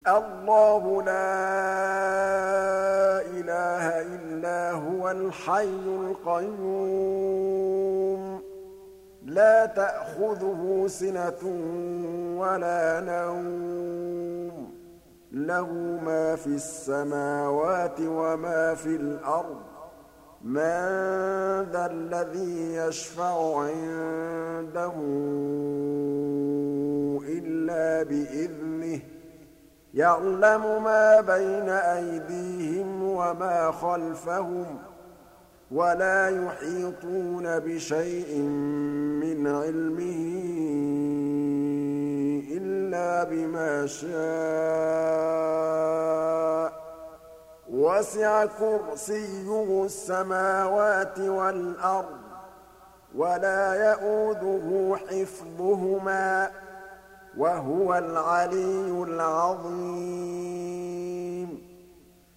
الله لا إله إلا هو الحي القيوم لا تأخذه سنة ولا نوم له ما في السماوات وما في الأرض من ذا الذي يشفع عنده إلا بإذنه يعلم ما بين أيديهم وما خلفهم ولا يحيطون بشيء من علمه إلا بما شاء وسع كرسيه السماوات والأرض ولا يئوده حفظهما وهو العلي العظيم